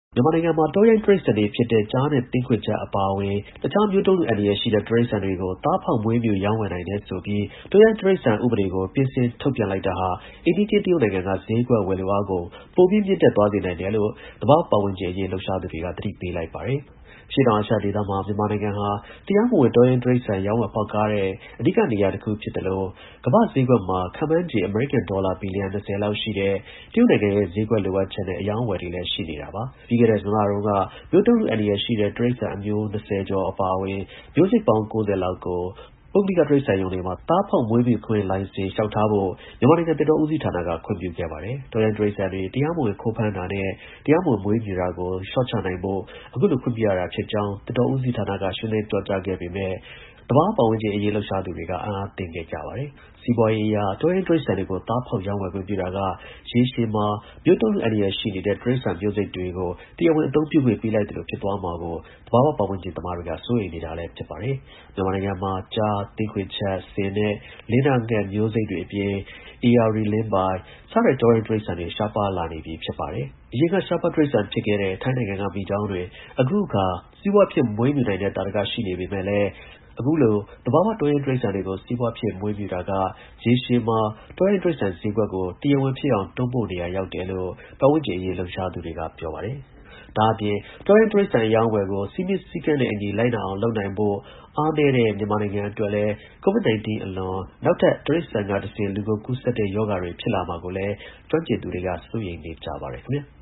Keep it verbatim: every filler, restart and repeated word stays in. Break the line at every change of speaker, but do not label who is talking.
မြန်မာနိုင်ငံမှာ တောရိုင်းတိရစ္ဆာန်တွေဖြစ်တဲ့ ကျားနဲ့ သင်းခွေချပ်အပါအဝင် တခြားမျိုးတုန်းလူအန္တရာယ်ရှိတဲ့ တိရစ္ဆာန်တွေကို သားဖောက်မွေးမြူရောင်းဝယ်နိုင်တယ်ဆိုပြီး တောရိုင်းတိရစ္ဆာန်ဥပဒေကို ပြင်ဆင်ထုတ်ပြန်လိုက်တာဟာ အိမ်နီးချင်းတရုတ်နိုင်ငံက ဈေးကွက်ဝယ်လိုအားကို ပိုပြီးမြင့်တက်သွားစေနိုင်တယ်လို့ သဘာဝပတ်ဝန်းကျင်အရေး လှုပ်ရှားသူတွေက သတိပေးလိုက်ပါတယ်။ အရှေ့တောင်အာရှဒေသမှာ မြန်မာနိုင်ငံဟာ တရားမဝင် တောရိုင်းတိရစ္ဆာန် ရောင်းဝယ်ဖောက်ကားတဲ့ အဓိကနေရာတစ်ခုဖြစ်သလို ကမ္ဘာ့ဈေးကွက်မှာ ခန့်မှန်းခြေ အမေရိကန်ဒေါ်လာ ဘီလီယံ ၂၀ လောက်ရှိတဲ့ တရုတ်နိုင်ငံရဲ့ ဈေးကွက်လိုအပ်ချက်နဲ့ အရောင်းအဝယ်တွေလည်း ရှိနေတာပါ။ ပြီးခဲ့တဲ့ဇွန်လတုန်းက မျိုးတုန်းလူအန္တရာယ်ရှိတဲ့ တိရစ္ဆာန်အမျိုး ၂၀ ကျော်အပါအဝင် မျိုးစိတ်ပေါင်း ၉၀ လောက်ကို ပုဂ္ဂလိက တိရစ္ဆာန်ရုံတွေမှာ သားဖောက်မွေးမြူခွင့်လိုင်စင် လျှောက်ထားဖို့ မြန်မာနိုင်ငံ သစ်တောဦးစီးဌာနက ခွင့်ပြုခဲ့ပါတယ်။ တောရိုင်းတိရစ္ဆာန်တွေ တရားမဝင်ခိုးဖမ်းတာနဲ့ တရားမဝင်မွေးမြူတာကို လျှော့ချနိုင်ဖို့ အခုလို ခွင့်ပြုရတာဖြစ်ကြောင်း သစ်တောဦးစီးဌာနက ရှင်းလင်းပြောကြားခဲ့ပေမဲ့ သဘာဝပတ်ဝန်းကျင်အရေး လှုပ်ရှားသူတွေက အံ့အားသင့်ခဲ့ကြပါတယ်။ စီးပွားရေးအရ တောရိုင်းတိရစ္ဆာန်တွေကို သားဖောက်ရောင်းဝယ်ခွင့်ပြုတာက ရေရှည်မှာ မျိုးတုန်းလူအန္တရာယ်ရှိနေတဲ့ တိရစ္ဆာန်မျိုးစိတ်တွေကို တရားဝင် အသုံးပြုခွင့်ပေးလိုက်သလို ဖြစ်သွားမှာကို သဘာဝပတ်ဝန်းကျင်သမားတွေက စိုးရိမ်နေတာလည်း ဖြစ်ပါတယ်။ မြန်မာနိုင်ငံမှာ ကျား၊ သင်းခွေချပ်၊ ဆင်နဲ့ လင်းတငှက်မျိုးစိတ်တွေအပြင် ဧရာဝတီ လင်းပိုင် စတဲ့ တောရိုင်းတိရစ္ဆာန်တွေ ရှားပါးလာနေပြီ ဖြစ်ပါတယ်။ အရင်က ရှားပါးတိရစ္ဆာန်ဖြစ်ခဲ့တဲ့ ထိုင်းနိုင်ငံက မိကျောင်းတွေ အခုအခါ စီးပွားဖြစ် မွေးမြူနိုင်တဲ့ သာဓကရှိနေပေမဲ့လည်း အခုလို သဘာဝ တောရိုင်းတိရစ္ဆာန်တွေကို စီးပွားဖြစ် မွေးမြူတာက ရေရှည်မှာ တောရိုင်းတိရစ္ဆာန်ဈေးကွက်ကို တရားဝင်ဖြစ်အောင် တွန်းပို့နေရာရောက်တယ်လို့ ပတ်ဝန်းကျင်အရေး လှုပ်ရှားသူတွေက ပြောပါတယ်။ ဒါ့အပြင် တောရိုင်းတိရစ္ဆာန် အရောင်းအဝယ်ကို စည်းမျဉ်းစည်းကမ်းနဲ့အညီ လိုက်နာအောင် လုပ်နိုင်ဖို့ အားနည်းတဲ့ မြန်မာနိုင်ငံအတွက်လည်း COVID 19 အလွန် နောက်ထပ် တိရစ္ဆာန်ကတဆင့် လူကိုကူးစက်တဲ့ ရောဂါတွေ ဖြစ်လာမှာကိုလည်း ကျွမ်းကျင်သူတွေက စိုးရိမ်နေကြပါတယ်ခင်ဗျာ။